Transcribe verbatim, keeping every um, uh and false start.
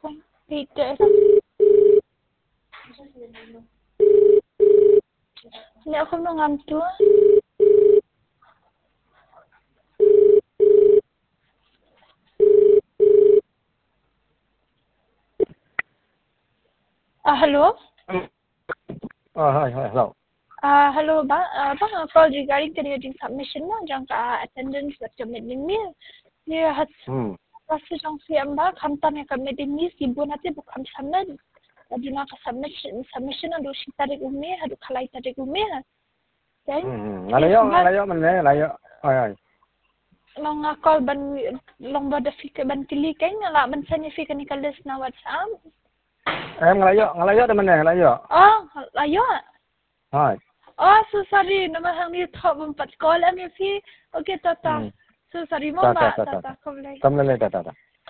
Kung Peter. Hindi ako mangamto. Ah, hello? Ah, hi, hi, hello. Ah, hello ba? Ah, bang call regarding to yung submission mo, jang ka attendance at committing me. Ni hat Hmm. kasi jang siya ba kamta ni committing me sibo natin bukam submit. Adi na ka submission submission ang dosi tarik umi, hadu kalay tarik umi. Then, Hmm. Layo, layo man eh, layo. Ay, ay. Mga call ban long ba da fika ban kili kay nga la ban sa ni fika ni kalis na WhatsApp. Em ngalayo, ngalayo naman eh, layo. Oh, layo. Hi. Oh, so sorry. Naman hang ni top empat call am fi. Okay, tata. Hmm. So sorry mo Ta, ta, ba? ta, ta. Tata, kau lagi. Kam na ta, ta, ta.